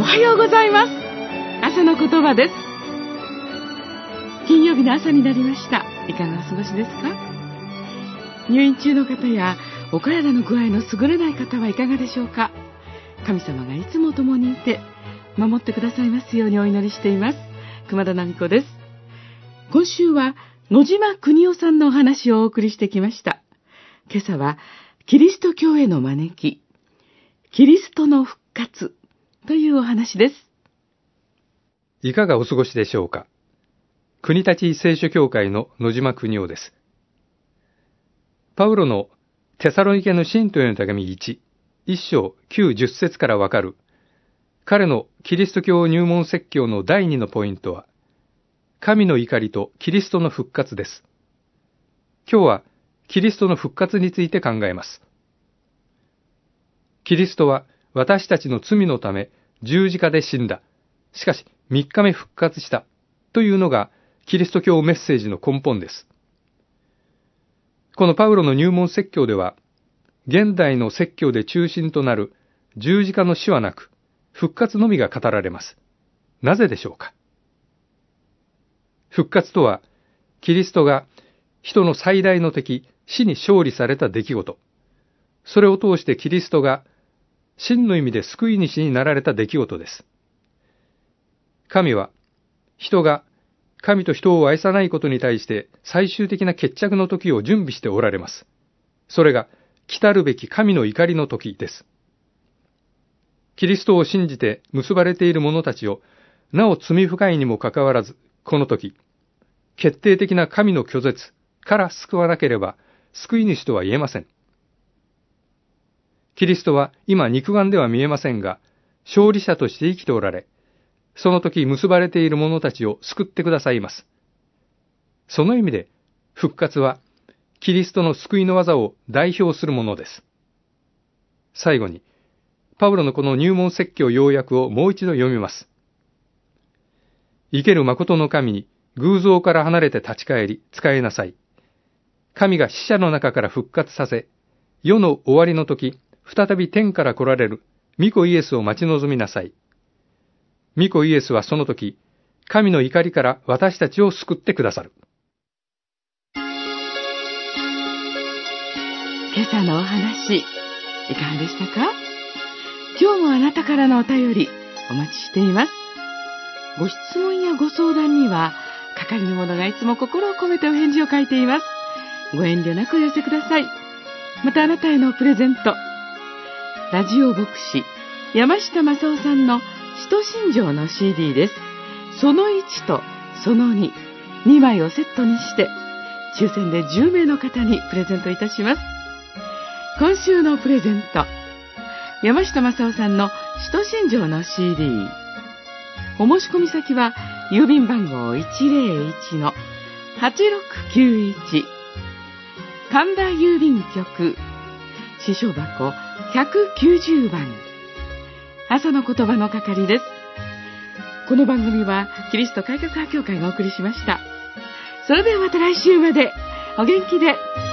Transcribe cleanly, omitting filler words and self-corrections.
はようございます。朝の言葉です。金曜日の朝になりました。いかがお過ごしですか？入院中の方やお体の具合の優れない方はいかがでしょうか？神様がいつも共にいて守ってくださいますようにお祈りしています。熊田奈美子です。今週は野島邦夫さんのお話をお送りしてきました。今朝はキリスト教への招き、キリストの復活というお話です。 いかがお過ごしでしょうか。国立聖書協会の野島邦夫です。パウロのテサロニケの信徒への手紙1、1章9、10節からわかる彼のキリスト教入門説教の第2のポイントは、神の怒りとキリストの復活です。今日はキリストの復活について考えます。キリストは私たちの罪のため十字架で死んだ。しかし3日目復活したというのがキリスト教メッセージの根本です。このパウロの入門説教では、現代の説教で中心となる十字架の死はなく、復活のみが語られます。なぜでしょうか。復活とは、キリストが人の最大の敵、死に勝利された出来事。それを通してキリストが真の意味で救い主になられた出来事です。神は、人が神と人を愛さないことに対して最終的な決着の時を準備しておられます。それが来たるべき神の怒りの時です。キリストを信じて結ばれている者たちを、なお罪深いにもかかわらず、この時、決定的な神の拒絶から救わなければ、救い主とは言えません。キリストは今肉眼では見えませんが、勝利者として生きておられ、その時結ばれている者たちを救ってくださいます。その意味で、復活は、キリストの救いの技を代表するものです。最後に、パウロのこの入門説教要約をもう一度読みます。生ける誠の神に偶像から離れて立ち返り、仕えなさい。神が死者の中から復活させ、世の終わりの時、再び天から来られる御子イエスを待ち望みなさい。御子イエスはその時、神の怒りから私たちを救ってくださる。 今朝のお話、いかがでしたか？今日もあなたからのお便り、お待ちしています。ご質問やご相談には、係の者がいつも心を込めてお返事を書いています。ご遠慮なくお寄せください。またあなたへのプレゼント。ラジオ牧師、山下正夫さんの使徒信条の CD です。その1とその2、2枚をセットにして、抽選で10名の方にプレゼントいたします。今週のプレゼント。山下正夫さんの使徒信条の CD。お申し込み先は、郵便番号 101-8691。神田郵便局、支所箱190番。朝の言葉の係です。この番組は、キリスト改革派協会がお送りしました。それではまた来週まで、お元気で。